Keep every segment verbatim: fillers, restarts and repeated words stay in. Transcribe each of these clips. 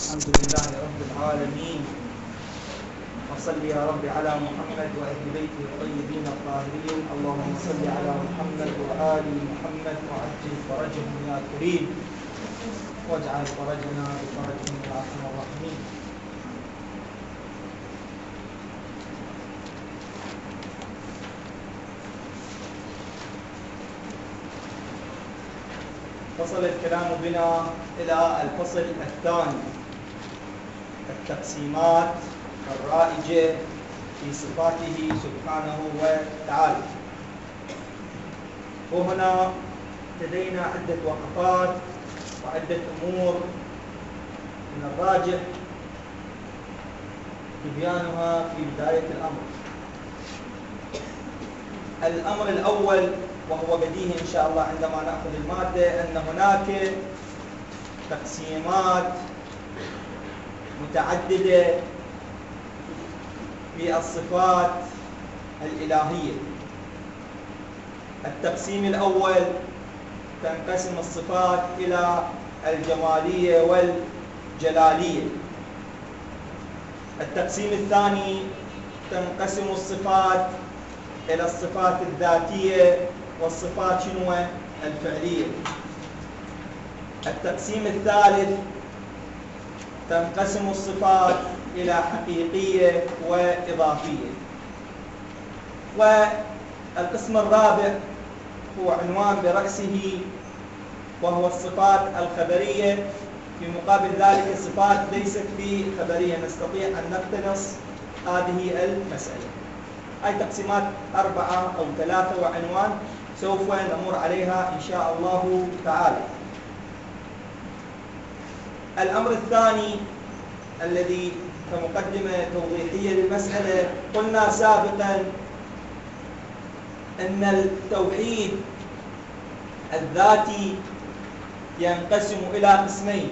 الحمد لله رب العالمين، وصل يا رب على محمد وأهل بيته الطيبين الطاهرين. اللهم صل على محمد وآل محمد وعجل فرجهم يا كريم، واجعل فرجنا بفرجهم يا أرحم الراحمين. وصل الكلام بنا إلى الفصل الثاني، التقسيمات الرائجة في صفاته سبحانه وتعالى. وهنا لدينا عدة وقفات وعدة أمور من الراجح تبيانها في بداية الأمر. الأمر الأول، وهو بديهي إن شاء الله عندما نأخذ المادة، أن هناك تقسيمات متعددة في الصفات الإلهية. التقسيم الأول، تنقسم الصفات إلى الجمالية والجلالية. التقسيم الثاني، تنقسم الصفات إلى الصفات الذاتية والصفات شنو الفعلية. التقسيم الثالث، تنقسم الصفات إلى حقيقية وإضافية. والقسم الرابع هو عنوان برأسه، وهو الصفات الخبرية. في مقابل ذلك الصفات ليست بخبرية، نستطيع أن نقتنص هذه المسألة. هاي تقسيمات أربعة أو ثلاثة وعنوان سوف نمر عليها إن شاء الله تعالى. الأمر الثاني الذي كمقدمة توضيحية للمسألة، قلنا سابقا أن التوحيد الذاتي ينقسم إلى قسمين: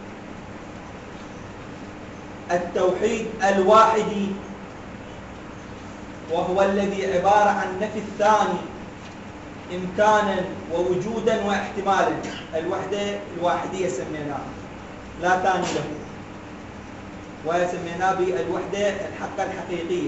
التوحيد الواحدي، وهو الذي عبارة عن نفي الثاني إمكانا ووجودا واحتمالا. الوحدة الواحدية سميناها، لا ثاني له، وسميناه بالوحدة الحقة الحقيقية.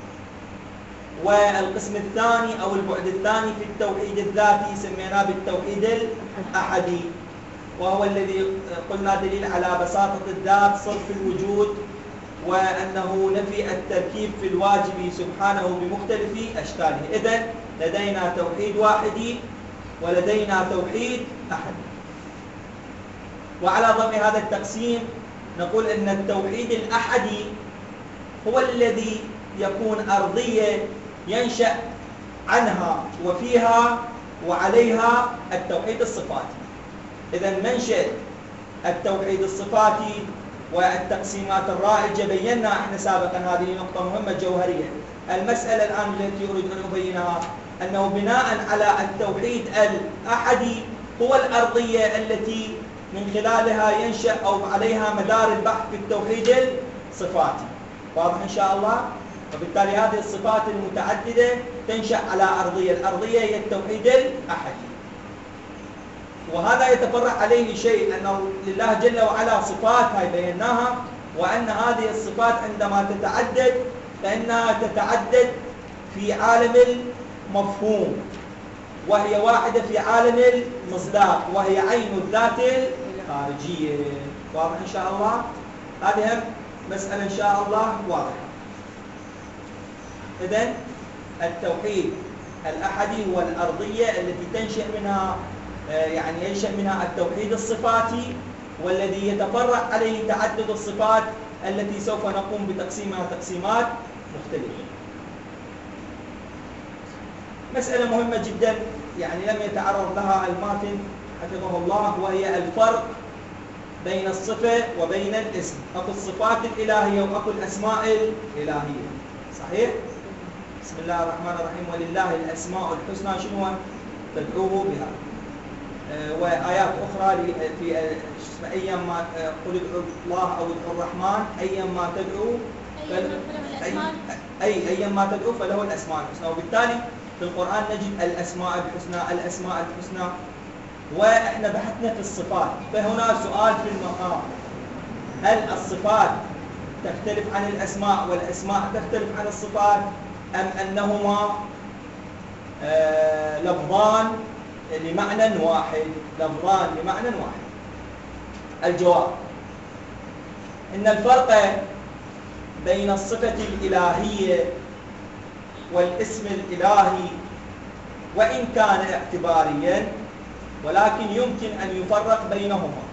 والقسم الثاني أو البعد الثاني في التوحيد الذاتي سميناه بالتوحيد الأحدي، وهو الذي قلنا دليل على بساطة الذات، صرف الوجود، وأنه نفي التركيب في الواجب سبحانه بمختلف أشكاله. إذن لدينا توحيد واحدي ولدينا توحيد أحدي. وعلى ضوء هذا التقسيم نقول أن التوحيد الأحدي هو الذي يكون أرضية ينشأ عنها وفيها وعليها التوحيد الصفاتي. إذن منشأ التوحيد الصفاتي والتقسيمات الرائجة بينا احنا سابقا، هذه نقطة مهمة جوهرية. المسألة الآن التي أريد أن أبينها أنه بناء على التوحيد الأحدي هو الأرضية التي من خلالها ينشأ أو عليها مدار البحث في التوحيد الصفاتي. واضح إن شاء الله؟ وبالتالي هذه الصفات المتعددة تنشأ على أرضية، الأرضية هي التوحيد الأحدي. وهذا يتفرع عليه شيء، أنه لله جل وعلا صفات هاي بيناها، وأن هذه الصفات عندما تتعدد فإنها تتعدد في عالم المفهوم، وهي واحدة في عالم المصداق، وهي عين الذات الخارجية. واضح إن شاء الله؟ هذه هم مسألة إن شاء الله واضحة. إذن التوحيد الأحدي هو الأرضية التي تنشأ منها يعني ينشأ منها التوحيد الصفاتي، والذي يتفرع عليه تعدد الصفات التي سوف نقوم بتقسيمها تقسيمات مختلفة. مسألة مهمة جدا يعني لم يتعرض لها الماتن حفظه الله، وهي الفرق بين الصفة وبين الاسم. أكو الصفات الإلهية وأكو الأسماء الإلهية، صحيح؟ بسم الله الرحمن الرحيم، ولله الأسماء الحسنى شنو تدعوه بها. وآيات أخرى في أيما قل ادعوا الله أو ادعوا الرحمن أيما تدعوا أي أيما تدعوا فله الأسماء الحسنى. وبالتالي في القرآن نجد الأسماء الحسنى الأسماء الحسنى. وإحنا بحثنا في الصفات، فهنا سؤال في المقام: هل الصفات تختلف عن الأسماء والأسماء تختلف عن الصفات، أم أنهما آه لفظان لمعنى واحد؟ لفظان لمعنى واحد. الجواب: إن الفرق بين الصفة الإلهية والاسم الإلهي وإن كان اعتباريا، ولكن يمكن أن يفرق بينهما.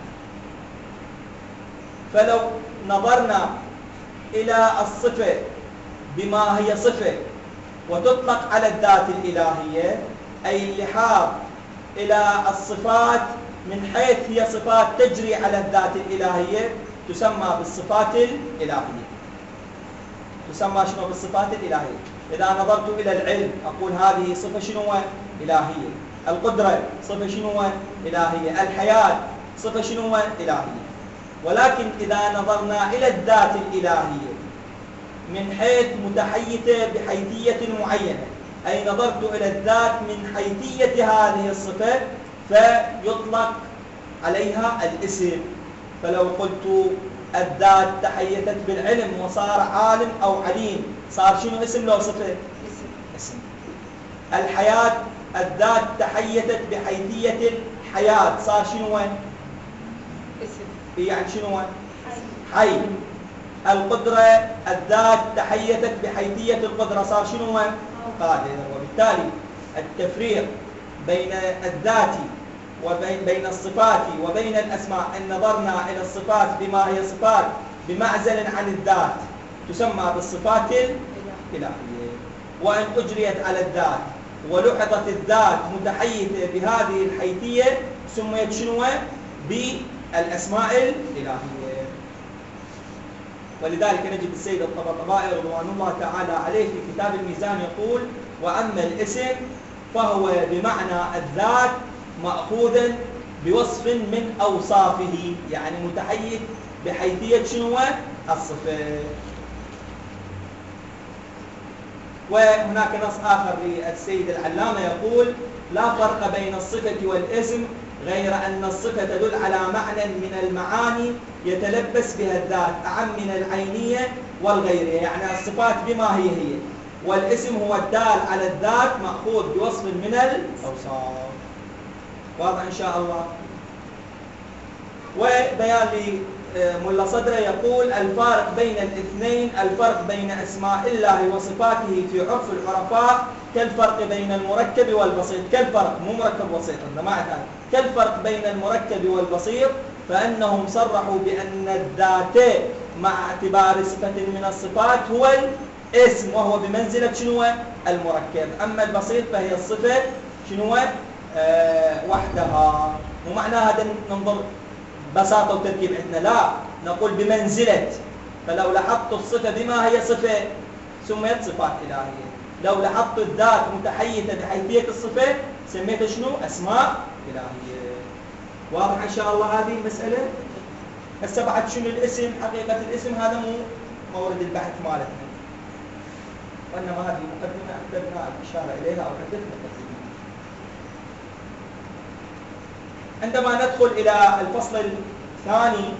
فلو نظرنا إلى الصفة بما هي صفة وتطلق على الذات الإلهية، أي اللحاظ إلى الصفات من حيث هي صفات تجري على الذات الإلهية، تسمى بالصفات الإلهية. تسمى شنو؟ بالصفات الإلهية. إذا نظرت إلى العلم أقول هذه صفة شنو؟ إلهية. القدرة صفة شنو؟ إلهية. الحياة صفة شنو؟ إلهية. ولكن إذا نظرنا إلى الذات الإلهية من حيث متحيزة بحيثية معينة، أي نظرت إلى الذات من حيثية هذه الصفة، فيطلق عليها الاسم. فلو قلت الذات تحيزت بالعلم وصار عالم أو عليم، صار شنو اسم لو صفة؟ اسم. الحياة الذات تحيزت بحيثية الحياة، صار شنو؟ اسم. يعني شنو؟ حي. القدرة الذات تحيزت بحيثية القدرة، صار شنو؟ قادر. وبالتالي التفريق بين الذات وبين بين الصفات وبين الأسماء، إن نظرنا إلى الصفات بما هي صفات بمعزل عن الذات تسمى بالصفات الإلهية، وإن أجريت على الذات ولحظت الذات متحيزة بهذه الحيثية سميت شنو؟ بالأسماء الإلهية. ولذلك نجد السيد الطباطبائي رضوان الله تعالى عليه في كتاب الميزان يقول: وأما الاسم فهو بمعنى الذات مأخوذا بوصف من أوصافه، يعني متحيز بحيثية شنو؟ الصفة. وهناك نص آخر للسيد العلامة يقول: لا فرق بين الصفة والاسم غير أن الصفة تدل على معنى من المعاني يتلبس بها الذات أعم من العينية والغيرية، يعني الصفات بما هي هي، والاسم هو الدال على الذات مأخوذ بوصف من الأوصاف. واضح إن شاء الله. وبيان لملا صدرة يقول: الفارق بين الاثنين الفرق بين أسماء الله وصفاته في عرف العرفاء كالفرق بين المركب والبسيط. كالفرق، مو مركب بسيط، أنت ما أعتقد. كالفرق بين المركب والبسيط، فأنهم صرحوا بأن الذات مع اعتبار صفة من الصفات هو الاسم، وهو بمنزلة شنو؟ المركب. أما البسيط فهي الصفة شنو؟ أه وحدها. ومعنى هذا ننظر بساطة وتركيب عندنا، لا نقول بمنزلة. فلو لاحظت الصفة بما هي صفة سميت صفات إلهية. لو لاحظت الذات متحيزة بحيثية الصفة سميتها شنو؟ أسماء إلهية. واضح إن شاء الله هذه المسألة؟ هسه بعد شنو الاسم؟ حقيقة الاسم هذا مو مورد البحث مالتنا، وإنما هذه مقدمة أحببنا الإشارة إليها أو حدثنا تقديمها. عندما ندخل إلى الفصل الثاني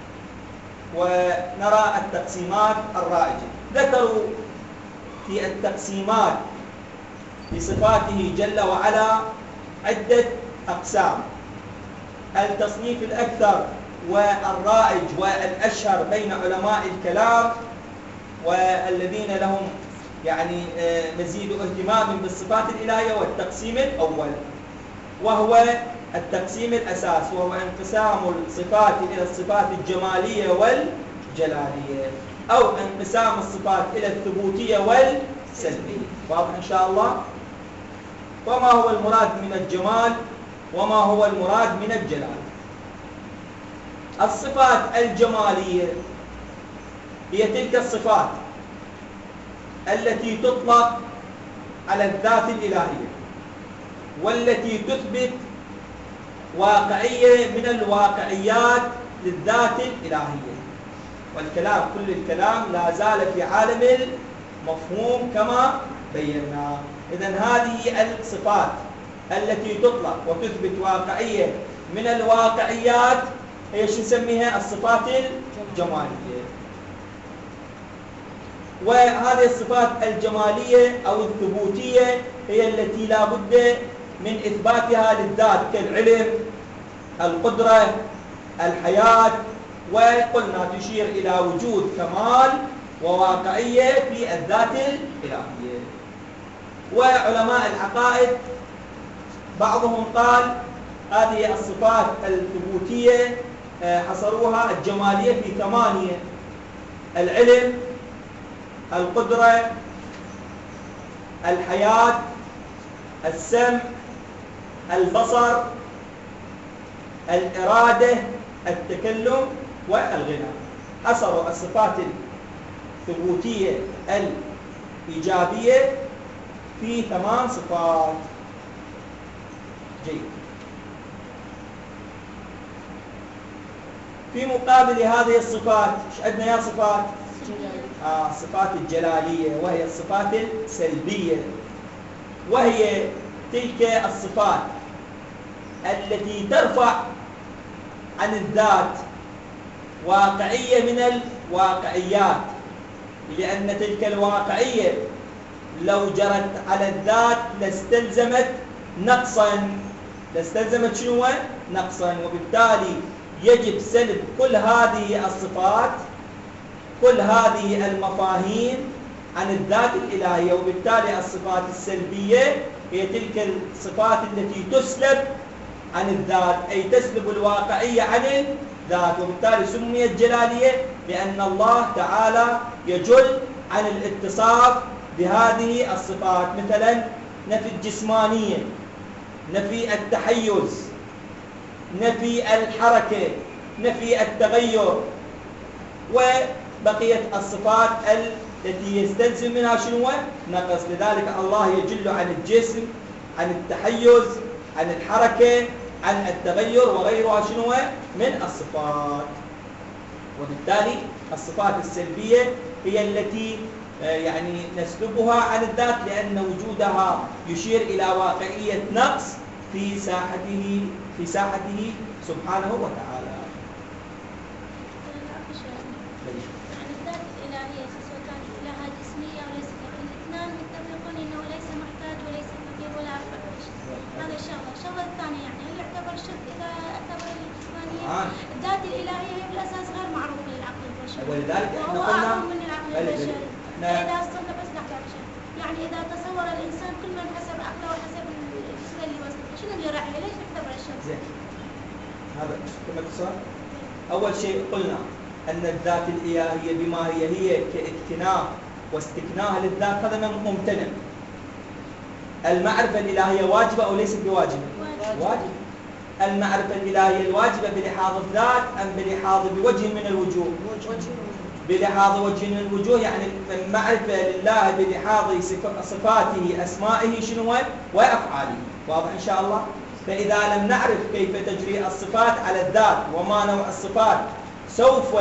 ونرى التقسيمات الرائجة، ذكروا في التقسيمات لصفاته جل وعلا عدة أقسام. التصنيف الأكثر والرائج والأشهر بين علماء الكلام والذين لهم يعني مزيد اهتمام بالصفات الإلهية والتقسيم الأول، وهو التقسيم الأساس، وهو انقسام الصفات إلى الصفات الجمالية والجلالية، أو انقسام الصفات إلى الثبوتية والسلبية. واضح إن شاء الله؟ وما هو المراد من الجمال وما هو المراد من الجلال؟ الصفات الجمالية هي تلك الصفات التي تطلق على الذات الإلهية والتي تثبت واقعية من الواقعيات للذات الإلهية. والكلام كل الكلام لا زال في عالم المفهوم كما بينا. إذن هذه الصفات التي تطلق وتثبت واقعية من الواقعيات هي شو نسميها؟ الصفات الجمالية. وهذه الصفات الجمالية أو الثبوتية هي التي لا بد من إثباتها للذات كالعلم، القدرة، الحياة، وقلنا تشير إلى وجود كمال وواقعية في الذات الإلهية. وعلماء العقائد بعضهم قال هذه الصفات الثبوتية حصروها الجمالية في ثمانية: العلم، القدرة، الحياة، السمع، البصر، الإرادة، التكلم، والغنى. حصروا الصفات الثبوتية الإيجابية في ثمان صفات. جيد. في مقابل هذه الصفات ايش عندنا يا صفات؟ آه صفات الجلالية، وهي الصفات السلبية، وهي تلك الصفات التي ترفع عن الذات واقعية من الواقعيات، لأن تلك الواقعية لو جرت على الذات لاستلزمت نقصا، لاستلزمت شنو؟ نقصا. وبالتالي يجب سلب كل هذه الصفات، كل هذه المفاهيم عن الذات الإلهية. وبالتالي الصفات السلبية هي تلك الصفات التي تسلب عن الذات، أي تسلب الواقعية عن الذات. وبالتالي سميت جلالية لأن الله تعالى يجل عن الاتصاف بهذه الصفات. مثلا نفي الجسمانية، نفي التحيز، نفي الحركة، نفي التغير، وبقية الصفات التي يستلزم منها شنو؟ نقص. لذلك الله يجل عن الجسم، عن التحيز، عن الحركة، عن التغير وغيرها شنو من الصفات. وبالتالي الصفات السلبية هي التي يعني نسلبها عن الذات، لأن وجودها يشير إلى واقعية نقص في ساحته في ساحته سبحانه وتعالى. يعني الذات الإلهية سواء كانت إلهة جسمية وليس الاثنان متفقون إنه ليس محتاج وليس فقير ولا فقير. هذا الشغلة. الشغلة الثانية يعني هل يعتبر شرك إذا اعتبر الجسمانية؟ آه. الذات الإلهية هي بالأساس غير معروفة للعقل البشري. ولذلك احنا وهو قلنا أعظم من العقل البشري. إذا استنى بس لحظة عشان يعني إذا تصور الإنسان كل من حسب عقله وحسب الجسم اللي وصله، شنو اللي راح ليش يعتبر الشرك؟ زين. هذا كما تصور. أول شيء قلنا أن الذات الإلهية بما هي هي كاكتناف واستكناها للذات هذا ممتنع. المعرفة الإلهية واجبة أو ليست بواجبة؟ واجبة. المعرفة الإلهية الواجبة بلحاظ الذات أم بلحاظ بوجه من الوجوه؟ بلحاظ وجه من الوجوه، يعني المعرفة لله بلحاظ صفاته أسمائه شنو وأفعاله. واضح إن شاء الله؟ فإذا لم نعرف كيف تجري الصفات على الذات وما نوع الصفات سوف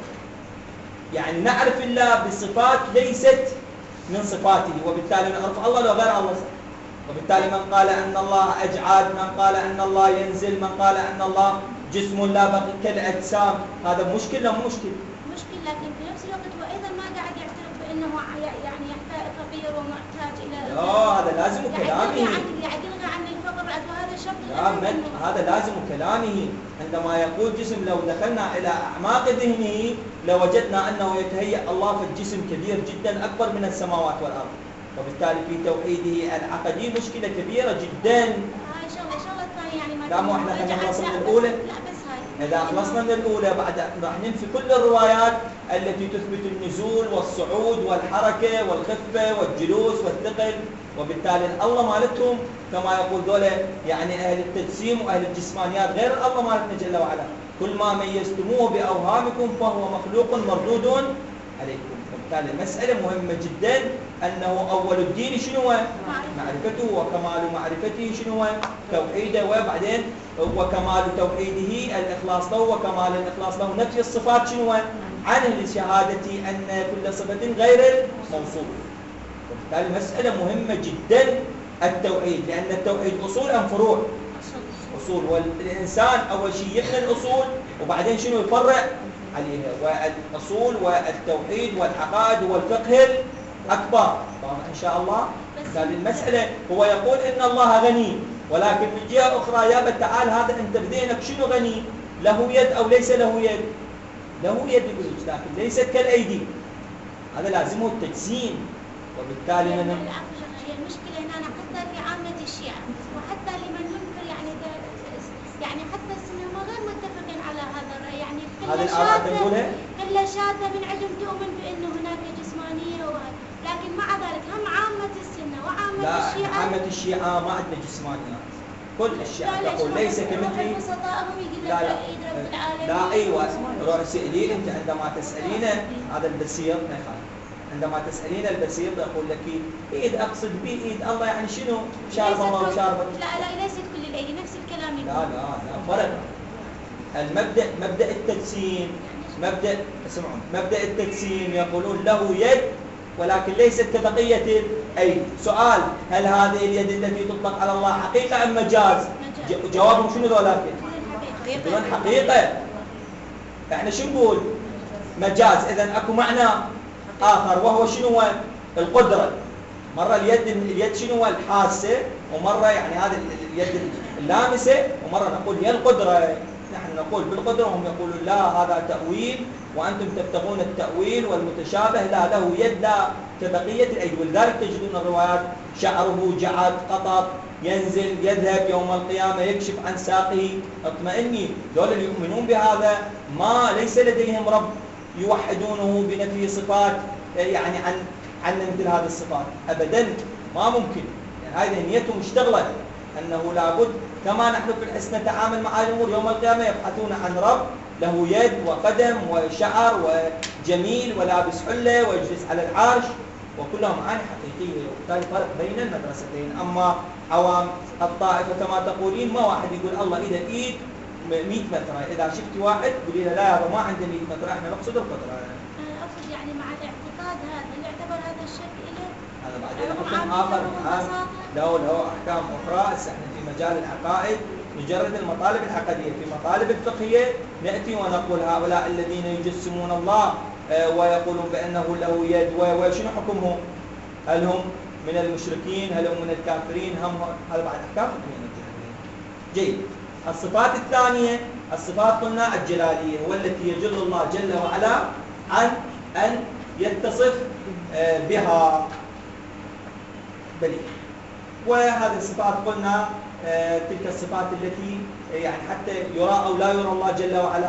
يعني نعرف الله بصفات ليست من صفاته، وبالتالي نعرف الله لو غير الله. وبالتالي من قال أن الله أجعاد، من قال أن الله ينزل، من قال أن الله جسم لا بقي كالأجسام، هذا مشكل لا مشكل؟ مشكل، لكن في نفس الوقت هو أيضا ما قاعد يعترف بأنه يعني يحتاج فقير ومحتاج إلى لا هذا لازم كلامه، قاعد يلغى عن الفقر وهذا شرط. لا من هذا لازم كلامه. عندما يقول جسم لو دخلنا إلى أعماق ذهنه لوجدنا أنه يتهيأ الله في الجسم كبير جدا أكبر من السماوات والأرض، وبالتالي في توحيده العقدي مشكلة كبيرة جدا. هاي شغلة شغلة ثانية يعني ما لا مو احنا خلينا نخلص من لا الأولى. لا بس هاي إذا خلصنا من الأولى بعد راح ننفي كل الروايات التي تثبت النزول والصعود والحركة والخفة والجلوس والثقل. وبالتالي الله مالتهم كما يقول ذولا يعني أهل التجسيم وأهل الجسمانيات غير الله مالتنا جل وعلا. كل ما ميزتموه بأوهامكم فهو مخلوق مردود عليكم. وبالتالي المسألة مهمة جدا أنه أول الدين شنو؟ معرفته، وكمال معرفته شنو؟ توحيده، وبعدين وكمال توحيده الإخلاص له، وكمال الإخلاص له نفي الصفات شنو؟ عنه لشهادة أن كل صفة غير الموصوف. وبالتالي مسألة مهمة جدا التوحيد، لأن التوحيد أصول أم فروع؟ الأصول، والإنسان أول شيء يبني الأصول وبعدين شنو يفرع عليها، والأصول والتوحيد والعقائد والفقه الأكبر. إن شاء الله هذه المسألة. هو يقول إن الله غني، ولكن من جهة أخرى يا تعال هذا أنت بذهنك شنو غني؟ له يد أو ليس له يد؟ له يد يقول لكن ليست كالأيدي، هذا لازمه التجسيم. وبالتالي يعني من هي المشكلة هنا حتى في عامة الشيعة وحتى لمن ينكر يعني يعني حتى السنة هم غير متفقين على هذا الرأي، يعني هذه الآراء تقولها كلها شاذة من عندهم تؤمن بأنه هناك جسمانية وهذا، لكن مع ذلك هم عامة السنة وعامة لا الشيعة عامة الشيعة ما عندنا جسمانيات، كل الشيعة تقول ليس كمثلي. لا لا لا ايوه روح سئلي انت عندما تسالينه هذا البسيط ما يخالف، عندما تسالين البسيط يقول لك ايد اقصد به ايد الله، يعني شنو شارب الله وشارب. لا لا ليست كل الايدي نفس الكلام يقول. لا لا لا فرق. المبدا مبدا التجسيم مبدا اسمعوا مبدا التجسيم يقولون له يد ولكن ليست كبقيه الايدي. سؤال هل هذه اليد التي تطلق على الله حقيقه ام مجاز؟ جوابهم شنو ذولاك؟ يقولون حقيقه. احنا شو نقول؟ مجاز. اذا اكو معنى آخر وهو شنو هو؟ القدرة. مرة اليد اليد شنو هو؟ الحاسة، ومرة يعني هذه اليد اللامسة، ومرة نقول هي القدرة. نحن نقول بالقدرة وهم يقولون لا هذا تأويل وأنتم تبتغون التأويل والمتشابه، لا له يد لا كبقية الأيدي. ولذلك تجدون الروايات شعره جعد قطط ينزل يذهب يوم القيامة يكشف عن ساقه اطمئني. دول اللي يؤمنون بهذا ما ليس لديهم رب يوحدونه بنفي صفات يعني عن عن مثل هذه الصفات ابدا، ما ممكن. يعني هذه نيتهم مشتغله انه لابد كما نحن في الحس نتعامل مع الامور يوم القيامه يبحثون عن رب له يد وقدم وشعر وجميل ولابس حله ويجلس على العرش، وكلها معاني حقيقيه. وبالتالي فرق بين المدرستين. اما عوام الطائفه كما تقولين ما واحد يقول الله اذا ايد مئة متر، اذا شفت واحد قولي له لا يا ما عنده مئة متر، احنا نقصد القدره. انا اقصد يعني مع الاعتقاد هذا اللي يعتبر هذا الشك له هذا بعدين حكم اخر الان له له احكام اخرى. هسه احنا في مجال العقائد نجرد المطالب العقديه، في مطالب الفقهيه ناتي ونقول هؤلاء الذين يجسمون الله ويقولون بانه له يد وشنو حكمهم؟ هل هم من المشركين؟ هل هم من الكافرين؟ هم هذا بعد احكام فقهيه. جيد. الصفات الثانية الصفات قلنا الجلالية، والتي يجل الله جل وعلا عن أن يتصف بها بلي. وهذه الصفات قلنا تلك الصفات التي يعني حتى يرى أو لا يرى الله جل وعلا،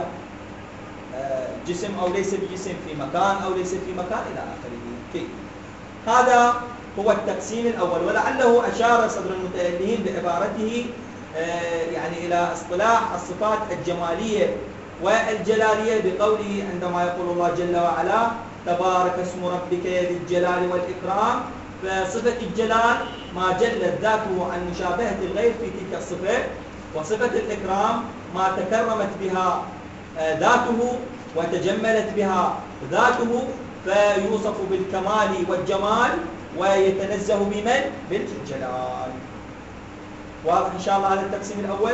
جسم أو ليس بجسم، في مكان أو ليس في مكان إلى آخره. هذا هو التقسيم الأول. ولعله أشار صدر المتألهين بعبارته يعني إلى اصطلاح الصفات الجمالية والجلالية بقوله عندما يقول الله جل وعلا تبارك اسم ربك ذي الجلال والإكرام. فصفة الجلال ما جلت ذاته عن مشابهة الغير في تلك الصفة، وصفة الإكرام ما تكرمت بها ذاته وتجملت بها ذاته، فيوصف بالكمال والجمال ويتنزه بمن؟ بالجلال. واضح إن شاء الله هذا التقسيم الأول؟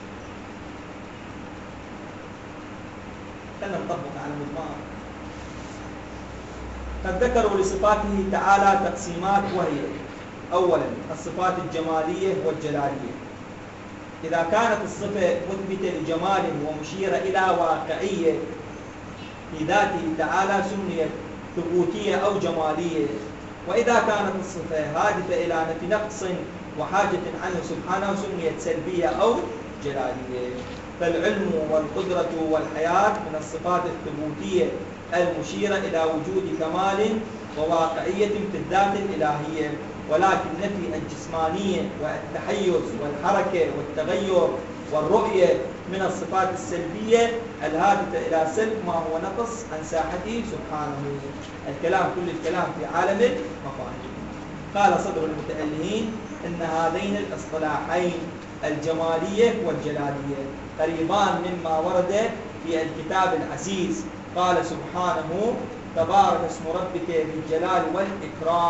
خلينا نطبق على مضمار. قد ذكروا لصفاته تعالى تقسيمات، وهي أولا الصفات الجمالية والجلالية. إذا كانت الصفة مثبتة لجمال ومشيرة إلى واقعية في ذاته تعالى سميت ثبوتية أو جمالية، وإذا كانت الصفة هادفة إلى نفي نقص وحاجة عنه سبحانه سميت سلبية أو جلالية. فالعلم والقدرة والحياة من الصفات الثبوتية المشيرة إلى وجود كمال وواقعية في الذات الإلهية، ولكن نفي الجسمانية والتحيز والحركة والتغير والرؤية من الصفات السلبية الهادفة إلى سلب ما هو نقص عن ساحته سبحانه. الكلام كل الكلام في عالم المفاهيم. قال صدر المتألهين إن هذين الاصطلاحين الجمالية والجلالية قريبان مما ورد في الكتاب العزيز. قال سبحانه تبارك اسم ربك ذي الجلال والإكرام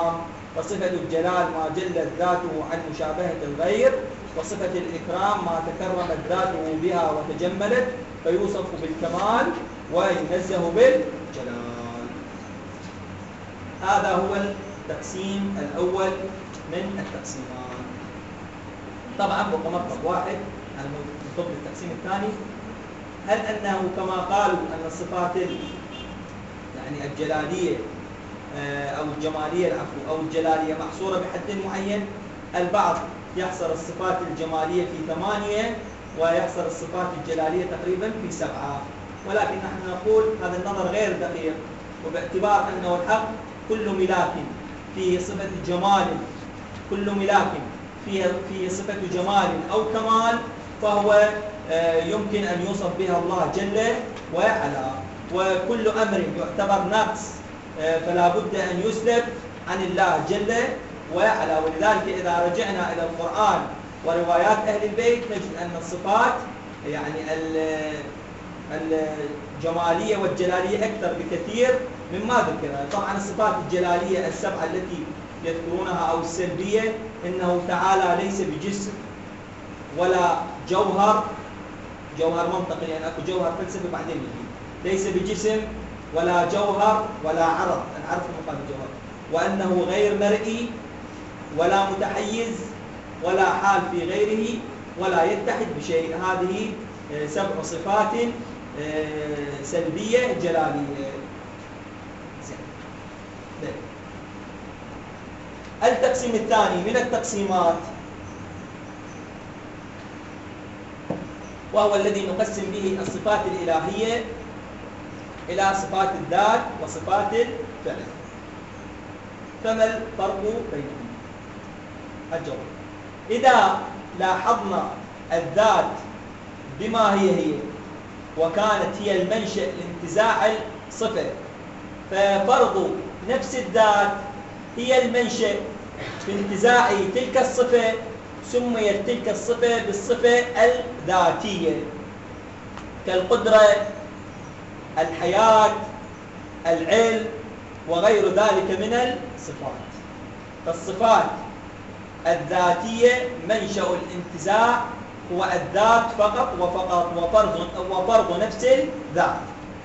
فصفة الجلال ما جلت ذاته عن مشابهة الغير، وصفة الإكرام ما تكرمت ذاته بها وتجملت، فيوصف بالكمال وينزه بالجلال. هذا هو التقسيم الأول من التقسيمان. طبعا بقى مطلب واحد المطلب التقسيم الثاني، هل أنه كما قالوا أن الصفات يعني الجلالية أو الجمالية العفو أو الجلالية محصورة بحد معين؟ البعض يحصر الصفات الجمالية في ثمانية ويحصر الصفات الجلالية تقريبا في سبعة، ولكن نحن نقول هذا النظر غير دقيق، وباعتبار أنه الحق كل ملاك فيه صفة جمال، كل ملاك فيه فيه صفة جمال أو كمال، فهو يمكن أن يوصف بها الله جل وعلا، وكل أمر يعتبر نقص فلا بد أن يسلب عن الله جل وعلا. ولذلك إذا رجعنا إلى القرآن وروايات أهل البيت نجد أن الصفات يعني الجمالية والجلالية أكثر بكثير مما ذكر. طبعا الصفات الجلالية السبعة التي يذكرونها أو السلبية، إنه تعالى ليس بجسم ولا جوهر، جوهر منطقي يعني أكو جوهر فلسفي بعدين يجي، ليس بجسم ولا جوهر ولا عرض، العرض مقابل الجوهر، وأنه غير مرئي ولا متحيز ولا حال في غيره ولا يتحد بشيء. هذه سبع صفات سلبية جلالية. التقسيم الثاني من التقسيمات وهو الذي نقسم به الصفات الإلهية إلى صفات الذات وصفات الفعل. فما الفرق بينهم؟ الجواب: إذا لاحظنا الذات بما هي هي وكانت هي المنشأ لانتزاع الصفة، ففرض نفس الذات هي المنشأ في انتزاع تلك الصفة، سميت تلك الصفة بالصفة الذاتية، كالقدرة، الحياة، العلم وغير ذلك من الصفات. فالصفات الذاتية منشأ الانتزاع هو الذات فقط وفقط، وفرض وفرض نفس الذات.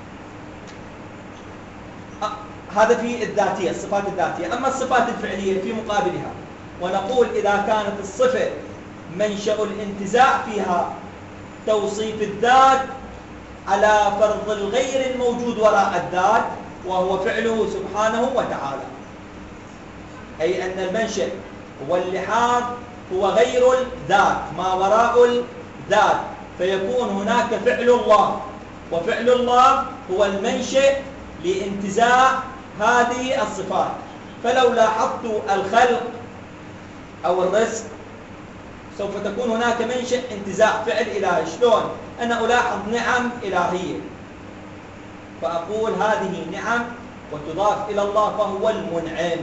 هذا في الذاتية، الصفات الذاتية. أما الصفات الفعلية في مقابلها، ونقول إذا كانت الصفة منشأ الانتزاع فيها توصيف الذات على فرض الغير الموجود وراء الذات وهو فعله سبحانه وتعالى، أي أن المنشأ واللحاظ هو غير الذات، ما وراء الذات، فيكون هناك فعل الله، وفعل الله هو المنشأ لانتزاع هذه الصفات. فلو لاحظت الخلق أو الرزق سوف تكون هناك منشأ انتزاع فعل إلهي. شلون؟ أنا ألاحظ نعم إلهية فأقول هذه نعم وتضاف إلى الله فهو المنعم،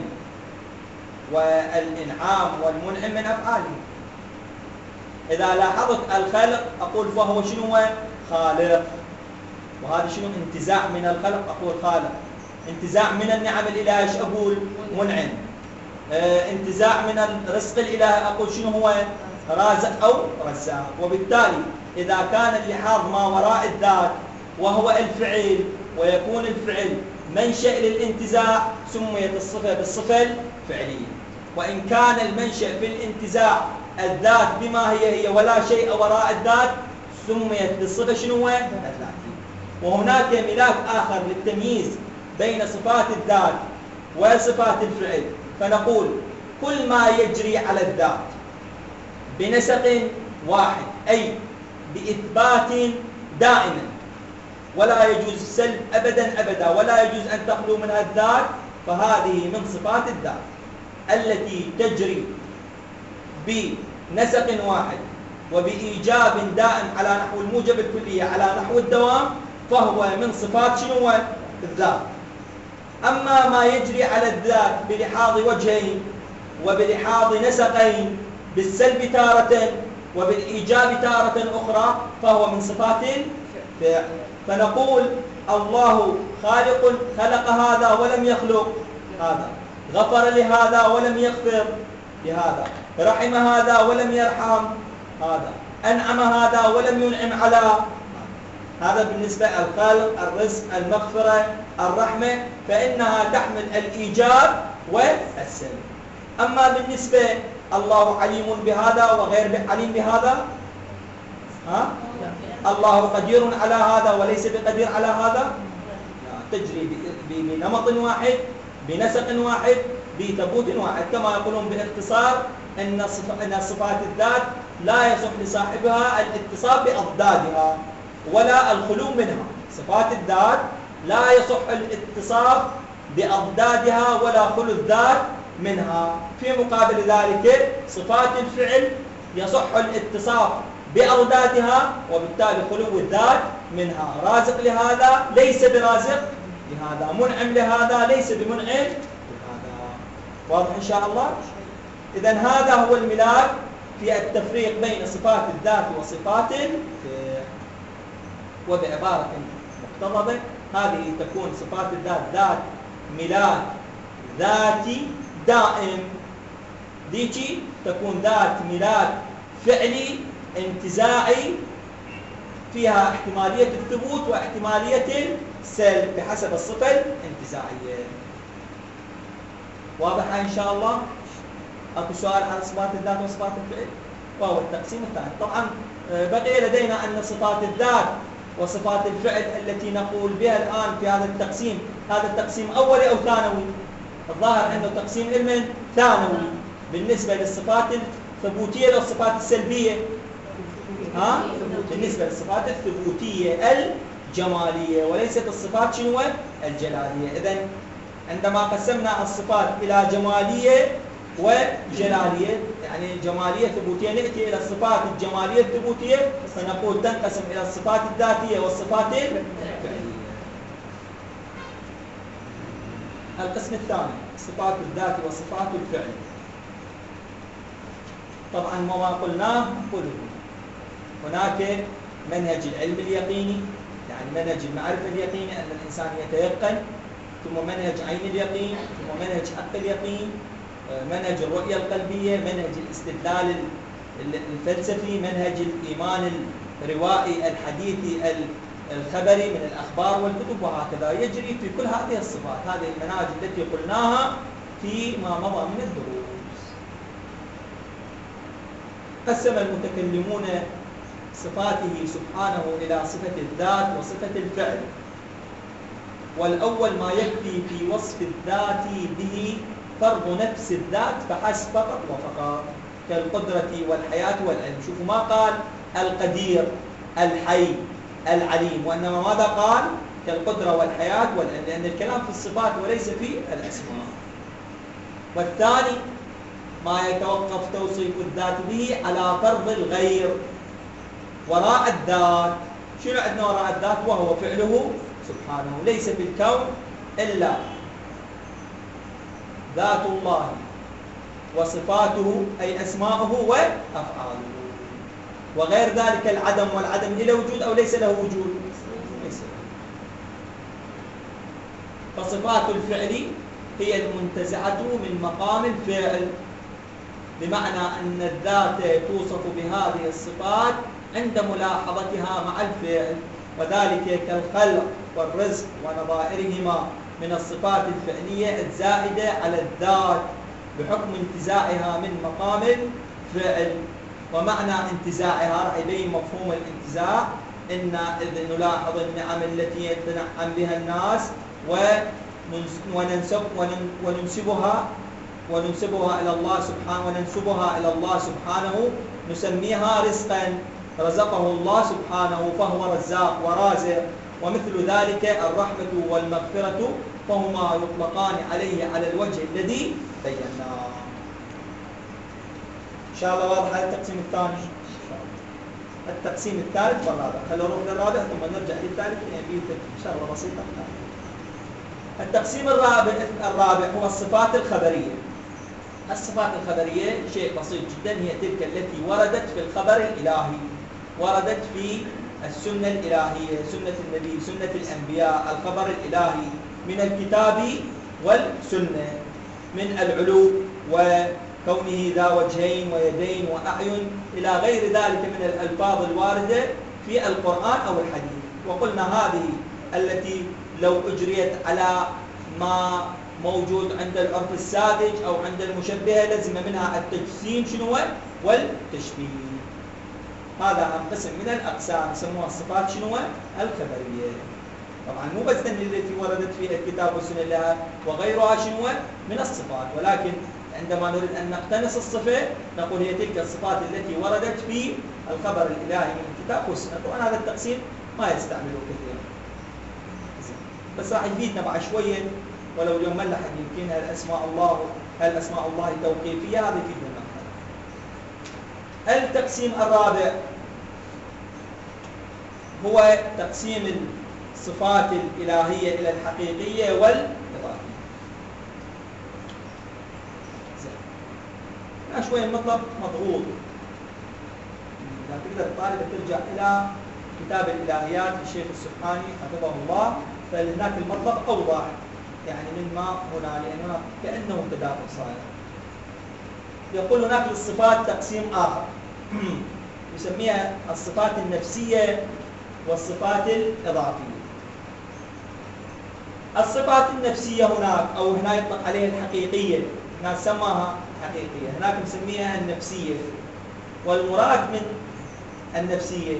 والإنعام والمنعم من أفعاله. إذا لاحظت الخلق أقول فهو شنو؟ خالق، وهذا شنو؟ انتزاع من الخلق أقول خالق. انتزاع من النعم الإلهية ايش أقول؟ منعم. اه انتزاع من الرزق الإلهي أقول شنو هو؟ رازق أو رزاق. وبالتالي إذا كان اللحاظ ما وراء الذات وهو الفعل، ويكون الفعل منشأ للانتزاع، سميت الصفة بالصفة الفعلية. وإن كان المنشأ في الانتزاع الذات بما هي هي ولا شيء وراء الذات، سميت بالصفة شنو؟ الذاتية. وهناك ملاك آخر للتمييز بين صفات الذات وصفات الفعل، فنقول كل ما يجري على الذات بنسق واحد، أي بإثبات دائما ولا يجوز السلب أبدا أبدا، ولا يجوز أن تخلو منها الذات، فهذه من صفات الذات التي تجري بنسق واحد وبإيجاب دائم على نحو الموجب الكلية على نحو الدوام، فهو من صفات شنو؟ الذات. أما ما يجري على الذات بلحاظ وجهين وبلحاظ نسقين، بالسلب تارة وبالإيجاب تارة أخرى، فهو من صفات الفعل. فنقول الله خالق، خلق هذا ولم يخلق هذا، غفر لهذا ولم يغفر لهذا، رحم هذا ولم يرحم هذا، أنعم هذا ولم ينعم على هذا. بالنسبة الخلق، الرزق، المغفرة، الرحمة، فإنها تحمل الإيجاب والسلب. أما بالنسبة الله عليم بهذا وغير عليم بهذا، ها؟ الله قدير على هذا وليس بقدير على هذا، لا، تجري بنمط واحد، بنسق واحد، بثبوت واحد. كما يقولون باختصار أن صفات الذات لا يصح لصاحبها الاتصاف بأضدادها ولا الخلو منها. صفات الذات لا يصح الاتصاف بأضدادها ولا خلو الذات منها. في مقابل ذلك صفات الفعل يصح الاتصاف بأضدادها وبالتالي خلو الذات منها. رازق لهذا ليس برازق لهذا، منعم لهذا ليس بمنعم لهذا. واضح إن شاء الله؟ إذن هذا هو الملاك في التفريق بين صفات الذات وصفات الفعل. وبعبارة مقتضبة، هذه تكون صفات الذات ذات ملاك ذاتي دائم، ديجي تكون ذات ملاك فعلي انتزاعي فيها احتمالية الثبوت واحتمالية السلب بحسب الصفة الانتزاعية. واضحة إن شاء الله؟ أكو سؤال عن صفات الذات وصفات الفعل وهو التقسيم الثاني. طبعا بقي لدينا أن صفات الذات وصفات الفعل التي نقول بها الآن في هذا التقسيم، هذا التقسيم أولي أو ثانوي؟ الظاهر أنه تقسيم علم ثانوي بالنسبة للصفات الثبوتية والصفات السلبية. ها؟ بالنسبة للصفات الثبوتية الجمالية وليست الصفات شنو؟ الجلالية. إذن عندما قسمنا الصفات إلى جمالية وجلالية، يعني جمالية ثبوتية، نأتي إلى الصفات الجمالية الثبوتية فنقول تنقسم إلى الصفات الذاتية والصفات الفعلية. القسم الثاني صفات الذات وصفات الفعل. طبعا ما قلناه قلنا هناك منهج العلم اليقيني، يعني منهج المعرفة اليقيني أن الإنسان يتيقن، ثم منهج عين اليقين، ثم منهج حق اليقين، منهج الرؤية القلبية، منهج الاستدلال الفلسفي، منهج الإيمان الروائي الحديثي الخبري من الأخبار والكتب، وهكذا يجري في كل هذه الصفات. هذه المناهج التي قلناها فيما مضى من الدروس. قسم المتكلمون صفاته سبحانه إلى صفة الذات وصفة الفعل. والأول ما يكفي في وصف الذات به فرض نفس الذات فحسب فقط وفقط، كالقدرة والحياة والعلم. شوفوا ما قال القدير الحي العليم، وإنما ماذا قال؟ كالقدرة والحياة والعلم، لأن الكلام في الصفات وليس في الأسماء. والثاني ما يتوقف توصيف الذات به على فرض الغير وراء الذات. شنو عندنا وراء الذات؟ وهو فعله سبحانه. ليس في الكون إلا ذات الله وصفاته أي أسماؤه وأفعاله، وغير ذلك العدم. والعدم له وجود أو ليس له وجود؟ ليس له. فصفات الفعل هي المنتزعة من مقام الفعل، بمعنى أن الذات توصف بهذه الصفات عند ملاحظتها مع الفعل، وذلك كالخلق والرزق ونظائرهما من الصفات الفعلية الزائدة على الذات بحكم انتزاعها من مقام الفعل. ومعنى انتزاعها راح يبين مفهوم الانتزاع، إن إذ نلاحظ النعم التي يتنعم بها الناس وننسب وننسبها وننسبها إلى الله سبحانه وننسبها إلى الله سبحانه نسميها رزقا، رزقه الله سبحانه فهو رزاق ورازق. ومثل ذلك الرحمة والمغفرة فهما يطلقان عليه على الوجه الذي بيناه. إن شاء الله واضح هذا التقسيم الثاني. التقسيم الثالث والرابع، خلونا نروح للرابع ثم نرجع للثالث يعني إن شاء الله بسيطة. التقسيم الرابع الرابع هو الصفات الخبرية. الصفات الخبرية شيء بسيط جدا، هي تلك التي وردت في الخبر الإلهي، وردت في السنة الإلهية، سنة النبي، سنة الأنبياء، الخبر الإلهي من الكتاب والسنة. من العلو وكونه ذا وجهين ويدين وأعين إلى غير ذلك من الألفاظ الواردة في القرآن أو الحديث. وقلنا هذه التي لو أجريت على ما موجود عند العرف الساذج أو عند المشبهة لزم منها التجسيم شنو والتشبيه. هذا قسم من الأقسام يسموها الصفات شنو الخبرية. طبعا مو بس التي وردت في الكتاب والسنة لها وغيرها شنو من الصفات، ولكن عندما نريد أن نقتنص الصفة نقول هي تلك الصفات التي وردت في الخبر الإلهي من الكتاب والسنة. طبعا هذا التقسيم ما يستعمله كثيرا، بس راح يفيدنا بعد شوية ولو اليوم ما لحق يمكن هل أسماء الله هل أسماء الله توقيفية، هذا يفيدنا. التقسيم الرابع هو تقسيم الصفات الإلهية إلى الحقيقية والإضافية. هنا شوية المطلب مضغوط، إذا تقدر الطالب ترجع إلى كتاب الإلهيات للشيخ السبحاني حفظه الله، فهناك المطلب أوضح يعني مما هنا، لأن هنا كأنه تداخل صاير. يقول هناك للصفات تقسيم آخر يسميها الصفات النفسية والصفات الإضافية. الصفات النفسية هناك أو هنا يطلق عليها الحقيقية، هنا سماها حقيقية، هناك نسميها النفسية. والمراد من النفسية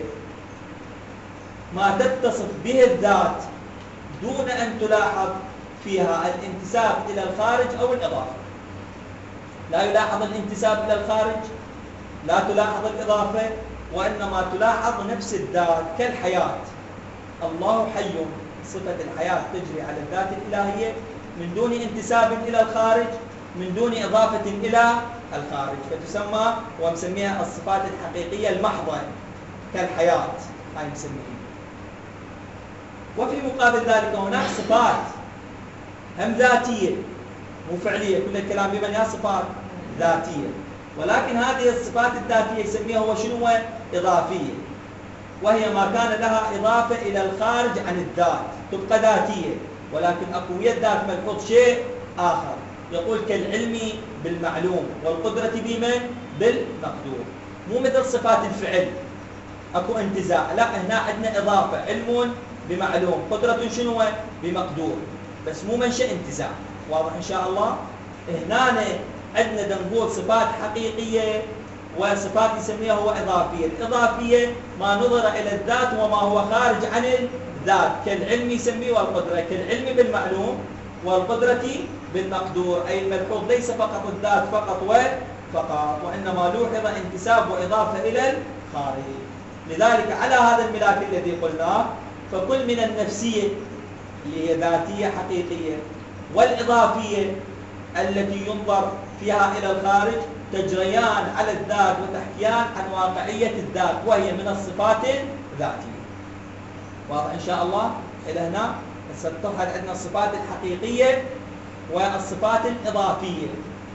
ما تتصف به الذات دون أن تلاحظ فيها الانتساب إلى الخارج أو الإضافة. لا يلاحظ الانتساب إلى الخارج، لا تلاحظ الإضافة، وإنما تلاحظ نفس الذات كالحياة. الله حي، صفة الحياة تجري على الذات الإلهية من دون انتساب إلى الخارج، من دون إضافة إلى الخارج، فتسمى ونسميها الصفات الحقيقية المحضة كالحياة، هاي نسميها. وفي مقابل ذلك هناك صفات هم ذاتية مو فعلية، كل الكلام بمن هي صفات ذاتية، ولكن هذه الصفات الذاتية يسميها هو شنو إضافية، وهي ما كان لها إضافة إلى الخارج عن الذات تبقى ذاتية، ولكن أقوية الذات ملحوظ شيء آخر. يقول كالعلم بالمعلوم والقدرة بمن بالمقدور. مو مثل صفات الفعل أكو انتزاع، لا هنا عندنا إضافة، علم بمعلوم، قدرة شنو بمقدور، بس مو منشأ انتزاع. واضح إن شاء الله؟ هنا عندنا دنقول صفات حقيقية وصفات يسميها هو إضافية. الإضافية ما نظر إلى الذات وما هو خارج عن الذات، كالعلم يسميه والقدرة، كالعلم بالمعلوم والقدرة بالمقدور، أي الملحوظ ليس فقط الذات فقط وفقط، وإنما لوحظ انتساب وإضافة إلى الخارج. لذلك على هذا الملاك الذي قلناه فكل من النفسية اللي هي ذاتية حقيقية والإضافية التي ينظر فيها إلى الخارج تجريان على الذات وتحكيان عن واقعية الذات، وهي من الصفات الذاتية. واضح إن شاء الله؟ إلى هنا ستظهر عندنا الصفات الحقيقية والصفات الإضافية.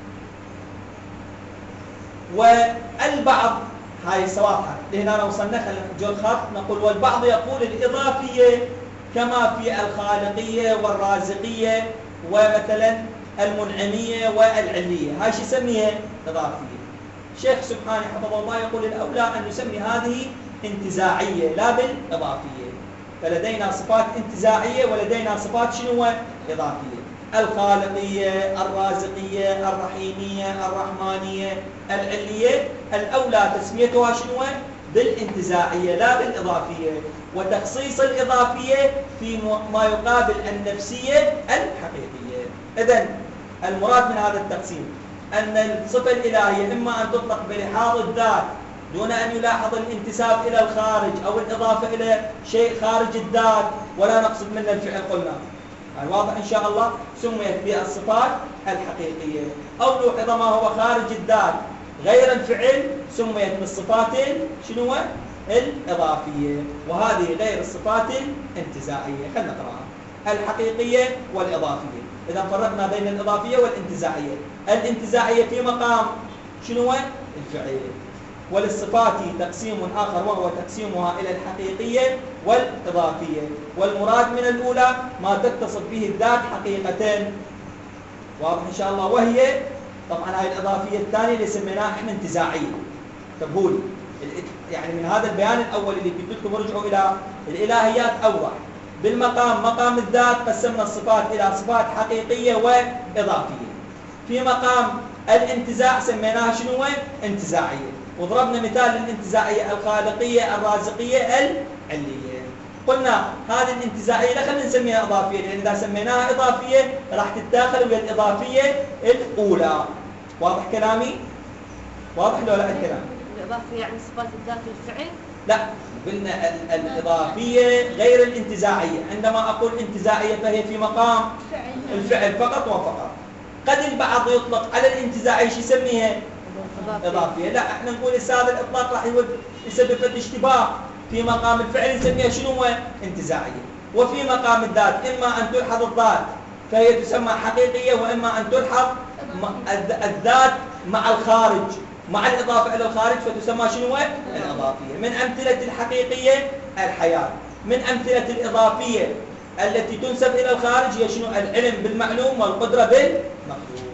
والبعض هاي صراحة لهنا وصلنا خلينا نجر خط نقول والبعض يقول الإضافية كما في الخالقية والرازقية ومثلا المنعمية والعلية، هاي شو يسميها إضافية. الشيخ سبحانه حفظه الله يقول الأولى أن نسمي هذه انتزاعية لا بالإضافية، فلدينا صفات انتزاعية ولدينا صفات شنو إضافية. الخالقية، الرازقية، الرحيمية، الرحمانية، العلية، الأولى تسميتها شنو بالانتزاعية لا بالإضافية، وتخصيص الإضافية في ما يقابل النفسية الحقيقية. إذن المراد من هذا التقسيم أن الصفة الإلهية إما أن تطلق بلحاظ الذات دون أن يلاحظ الانتساب إلى الخارج أو الإضافة إلى شيء خارج الذات، ولا نقصد منه الفعل قلنا. يعني واضح إن شاء الله؟ سميت بالصفات الحقيقية. أو لوحظ ما هو خارج الذات غير الفعل سميت بالصفات شنو؟ الإضافية، وهذه غير الصفات الانتزاعية. خلنا نقراها. الحقيقية والإضافية. إذا فرقنا بين الإضافية والانتزاعية، الانتزاعية في مقام شنو؟ الفعل. وللصفات تقسيم آخر وهو تقسيمها إلى الحقيقية والإضافية، والمراد من الأولى ما تتصف به الذات حقيقة واضح إن شاء الله. وهي طبعا هاي الإضافية الثانية اللي سميناها إحنا انتزاعية. انتبهوا لي، يعني من هذا البيان الأول اللي قلت لكم ارجعوا إلى الإلهيات أوضح. بالمقام مقام الذات قسمنا الصفات إلى صفات حقيقية وإضافية. في مقام الانتزاع سميناها شنو؟ انتزاعية. وضربنا مثال للانتزاعية الخالقية الرازقية العلية. قلنا هذه الانتزاعية لا خلينا نسميها إضافية، لأن إذا سميناها إضافية راح تتداخل ويا الإضافية الأولى. واضح كلامي؟ واضح لو لا الكلام؟ الإضافية يعني صفات الذات والفعل؟ لا، قلنا الإضافية غير الانتزاعية. عندما أقول انتزاعية فهي في مقام الفعل فقط وفقط. قد البعض يطلق على الانتزاعية شو يسميها؟ إضافية. لا، احنا نقول هذا الإطلاق راح يسبب الاشتباه. في مقام الفعل نسميها شنو؟ انتزاعية. وفي مقام الذات إما أن تلحظ الذات فهي تسمى حقيقية، وإما أن تلحظ الذات مع الخارج، مع الإضافة إلى الخارج فتسمى شنو؟ الإضافية. من أمثلة الحقيقية الحياة. من أمثلة الإضافية التي تنسب إلى الخارج هي شنو؟ العلم بالمعلوم والقدرة بالمقدور.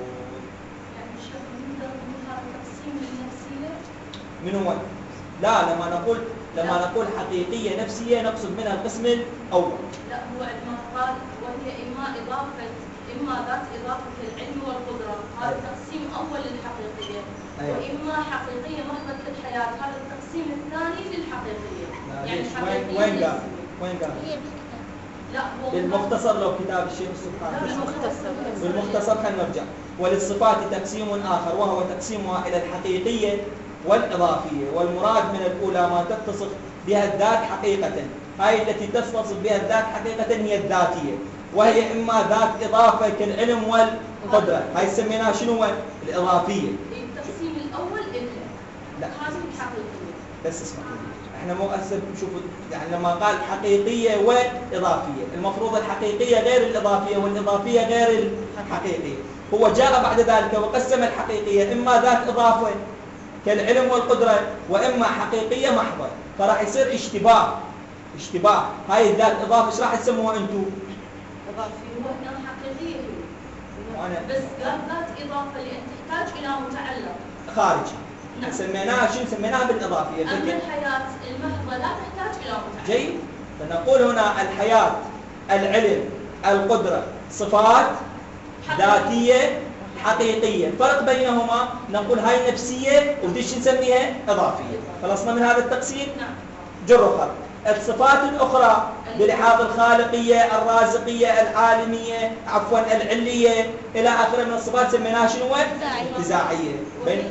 من هو؟ لا، لما نقول لما نقول حقيقية نفسية نقصد منها القسم الأول. لا، هو عندما قال وهي إما إضافة إما ذات إضافة العلم والقدرة، هذا تقسيم أول للحقيقية. أيوة. وإما حقيقية محضة الحياة، هذا التقسيم الثاني للحقيقية. يعني حقيقية وين قال؟ وين قال؟ لا، هو بالمختصر لو كتاب الشيخ سبحانه. بالمختصر. بالمختصر خلينا نرجع. وللصفات تقسيم آخر وهو تقسيمها إلى الحقيقية والإضافية. والمراد من الأولى ما تتصف بها الذات حقيقة، هاي التي تتصف بها الذات حقيقة هي الذاتية، وهي إما ذات إضافة كالعلم والقدرة، هاي سميناها شنو؟ الإضافية. التقسيم الأول إلها. لا، هذه الحقيقية. بس اسمعوا لي، احنا مو هسه شوفوا، يعني لما قال حقيقية وإضافية المفروض الحقيقية غير الإضافية والإضافية غير الحقيقية. هو جاء بعد ذلك وقسم الحقيقية إما ذات إضافة كالعلم والقدرة وإما حقيقية محضة، فراح يصير اشتباه. اشتباه هاي الذات إضافة ايش راح تسموها أنتم؟ إضافية. وهنا حقيقية وأنا بس قال ذات إضافة لأن تحتاج إلى متعلق خارج. نعم. سميناها شنو؟ سميناها بالإضافية. أما الحياة المحضة لا تحتاج إلى متعلق. جيد. فنقول هنا الحياة، العلم، القدرة صفات ذاتية حقيقية. الفرق بينهما نقول هاي نفسية وديش نسميها إضافية. خلصنا من هذا التقسيم؟ نعم. جر خط. الصفات الأخرى بلحاظ الخالقية، الرازقية، العالمية، عفوا العلية إلى آخره من الصفات سميناها شنو؟ انتزاعية. بين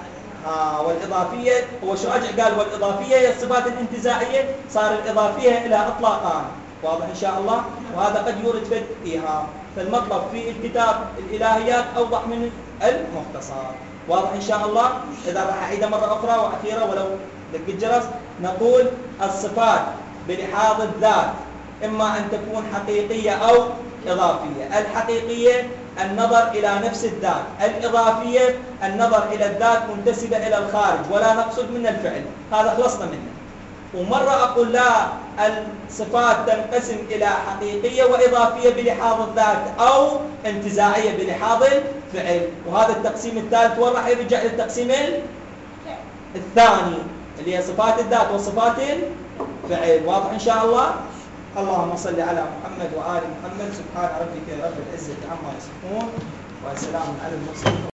آه والإضافية هو شو راجع قال والإضافية هي الصفات الانتزاعية، صار الإضافية إلى إطلاقان. واضح إن شاء الله؟ وهذا قد يورد في الإيهام. فالمطلب في الكتاب الإلهيات أوضح من المختصر. واضح إن شاء الله؟ إذا راح أعيدها مرة أخرى وأخيرة ولو دق الجرس. نقول الصفات بلحاظ الذات إما أن تكون حقيقية أو إضافية. الحقيقية النظر إلى نفس الذات، الإضافية النظر إلى الذات منتسبة إلى الخارج ولا نقصد من الفعل. هذا خلصنا منه. ومرة أقول لا، الصفات تنقسم إلى حقيقية وإضافية بلحاظ الذات أو انتزاعية بلحاظ الفعل. وهذا التقسيم الثالث وين راح يرجع للتقسيم الثاني اللي هي صفات الذات وصفات الفعل. واضح إن شاء الله؟ اللهم صل على محمد وآل محمد. سبحان ربك رب العزة عما يصفون وسلام على المرسلين.